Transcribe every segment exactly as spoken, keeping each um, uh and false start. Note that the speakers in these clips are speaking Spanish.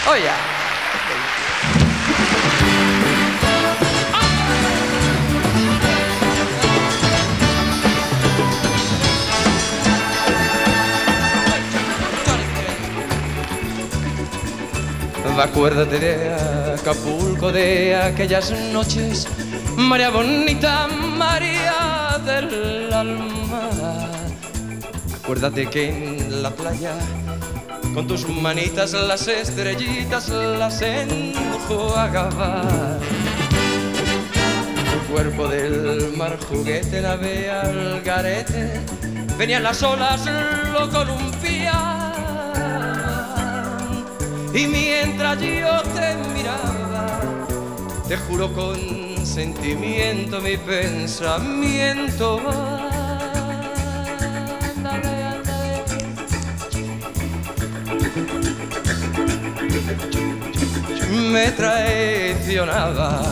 Oh yeah. Acuérdate de Acapulco, de aquellas noches, María bonita, María del alma. Acuérdate que en la playa, con tus manitas las estrellitas las enjuagabas. Tu cuerpo del mar juguete, nave al garete, venían las olas, lo columpiaban. Y mientras yo te miraba, te juro con sentimiento mi pensamiento ándale, ándale. Me traicionaba.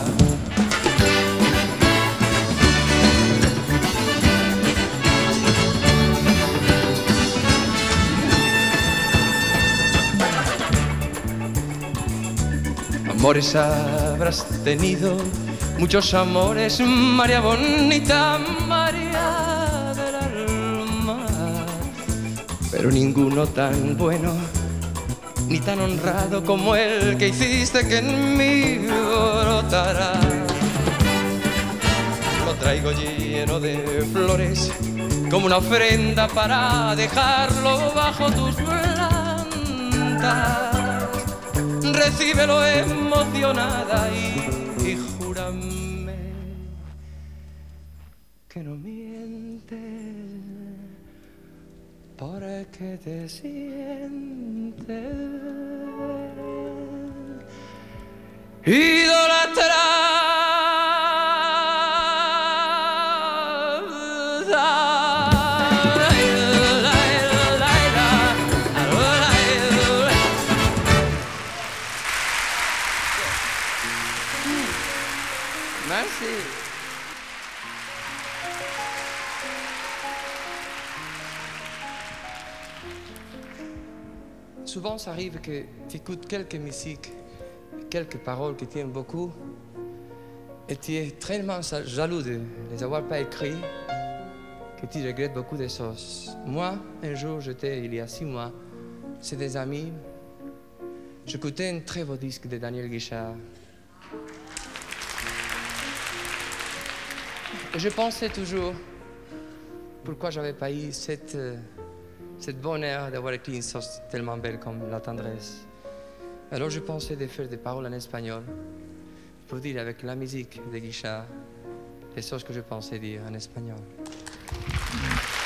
Amores habrás tenido, muchos amores, María bonita, María del alma, pero ninguno tan bueno ni tan honrado como el que hiciste que en mí brotara. Lo traigo lleno de flores, como una ofrenda para dejarlo bajo tus plantas. Recíbelo emocionada y, y júrame que no mientes, porque te sientes idolatrada. Merci. Souvent, ça arrive que tu écoutes quelques musiques, quelques paroles qui tiennent beaucoup, et tu es tellement jaloux de les avoir pas écrits que tu regrettes beaucoup de choses. Moi, un jour, j'étais, il y a six mois, c'est des amis, j'écoutais un très beau disque de Daniel Guichard. Et je pensais toujours pourquoi j'avais pas eu cette, euh, cette bonheur d'avoir écrit une chose tellement belle comme la tendresse. Alors je pensais de faire des paroles en espagnol pour dire avec la musique de Guichard les choses que je pensais dire en espagnol.